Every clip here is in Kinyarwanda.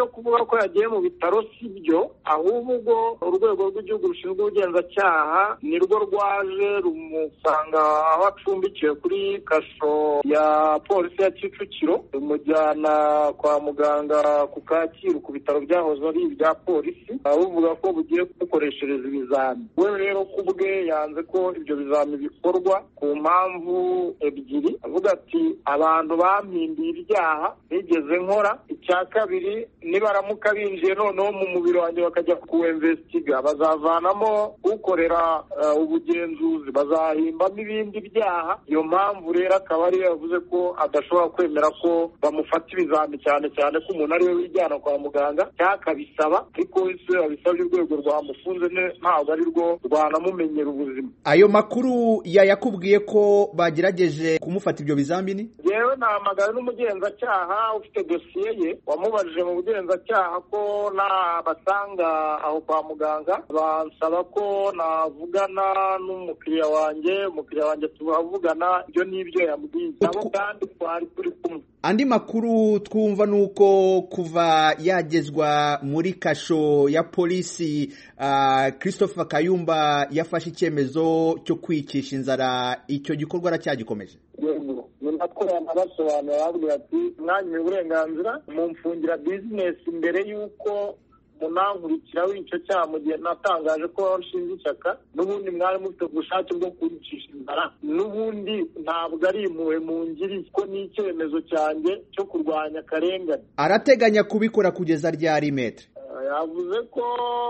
byo kuvuga ko yagiye mu bitaro si byo, ahubwo urwego rw'igihugu rushinzwe ubugenzacyaha nirwo rwaje rumusanga aho acumbikiwe kuri kasho ya polisi ya Kicukiro, rumujyana kwa muganga ku Kacyiru ku bitaro byahoze ari ibya polisi, buvuga ko bugiye kumukoreshereza ibizami. We rero kubwe yanze ko ibyo bizami bikorwa ku mpamvu ebyiri, avuga ati abantu bampimbiye ibyaha nigeze nkora, icya kabiri nibaramuka binjiye noneho mu mubiri wanjye bakajya kuwemvestiga bazavanamo ukorera ubugenzuzi, bazahimbamo ibindi byaha. Iyo mpamvu rero akaba ariyo yavuze ko adashobora kwemera ko bamufata ibizami, cyane cyane ko umuntu ariwe wijyana kwa muganga cyakabisaba, ariko wese abisabye urwego rwamufunze ntabwo ari rwo rwanamumenyera ubuzima. Ayo makuru yakubwiye ko bagerageje kumufata ibyo bizamini? Yewe nahamagaye n'umugenzacyaha ufite dosiye ye, wamubajije mu bugenzacyaha ko nabasanga aho kwa muganga bansaba ko navugana n'umukiriya wanjye tuhavugana, ibyo n'ibyo yambwiye nabo kandi twari turi kumwe. Andi makuru twumva nuko kuva yagezwa muri kasho ya polisi Christopher Kayumba yafashe icyemezo cyo kwicisha inzara. Icyo gikorwa aracyagikomeje? Yego, natwe nabasobanura bavuga ati mwanya uburenganzira mumfungira business mbere yuko munankurikira w'icyo cyaha mu gihe natangaje ko nshinze ishyaka, n'ubundi mwari mufite ubushake bwo kwicisha inzara, n'ubundi ntabwo ari impuhwe mungiri ko ni icyemezo cyanjye cyo kurwanya akarengane. Arateganya kubikora kugeza ryari Maître? Yavuze ko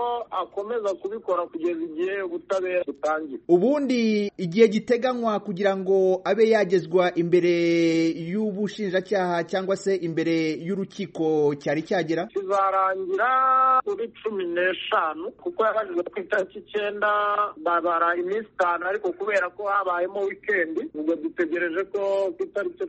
akomeza kubikora kugeza igihe ubutabera butangira. Ubundi igihe giteganywa kugira ngo abe yagezwa imbere y'ubushinjacyaha cyangwa se imbere y'urukiko cyari cyagera? Kizarangira kuri 15 kuko yabajijwe ku itariki 9, babara iminsi 5, ariko kubera ko habayemo weekend ubwo dutegereje ko ku itariki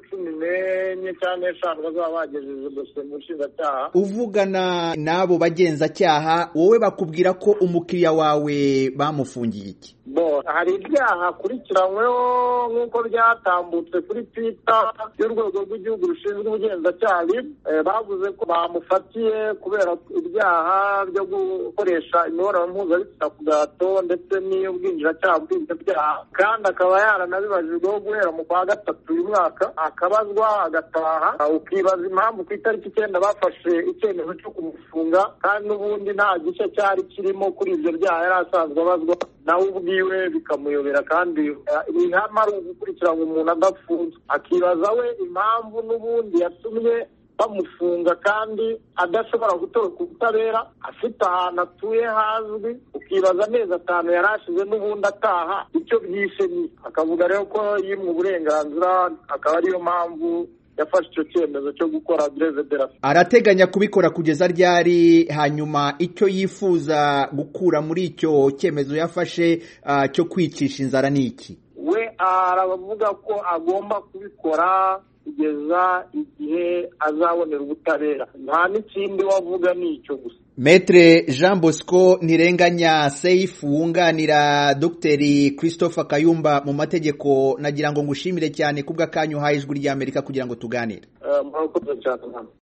14 cyangwa 15 bazaba bagejeje dosiye mu bushinjacyaha. Uvugana n'abo bagenzacyaha, wowe bakubwira ko umukiriya wawe bamufungiye iki? Hari ibyaha akurikiranyweho nk'uko byatambutse kuri Twitter y'urwego rw'igihugu rushinzwe ubugenzacyaha, bavuze ko bamufatiye kubera ibyaha byo gukoresha imibonano mpuzabitsina ku gahato ndetse n'ubwinjiracyaha bw'ibyo byaha, kandi akaba yaranabibajijweho guhera mu kwa gatatu uyu mwaka, akabazwa agataha. Ukibaza impamvu ku itariki 9 bafashe icyemezo cyo kumufunga kandi n'ubundi nta gice cyari kirimo kuri ibyo byaha yari asanzwe abazwa, nawe ubwiwe bikamuyobera, kandi ihame ari ugukurikirana umuntu adafunzwe. Akibaza we impamvu n'ubundi yatumye bamufunga kandi adashobora gutoroka ubutabera, afite ahantu atuye hazwi, ukibaza amezi 5 yarashize n'ubundi ataha, icyo byishe ni akavuga rero ko yimwe uburenganzira, akaba ariyo mpamvu yafashe icyo cyemezo cyo gukora greve de la faim. Arateganya kubikora kugeza ryari? Hanyuma icyo yifuza gukura muri icyo cyemezo yafashe cyo kwicisha inzara ni iki? We aravuga ko agomba kubikora kugeza igihe azabonera ubutabera, nta n'ikindi wavuga ni icyo gusa. Maître Jean Bosco Ntirenganya Seif wunganira Dr Christopher Kayumba mu mategeko, nagira ngo ngushimire cyane kubwa kanyu haye Ijwi ry'Amerika kugira ngo tuganire. Murakoze cyane.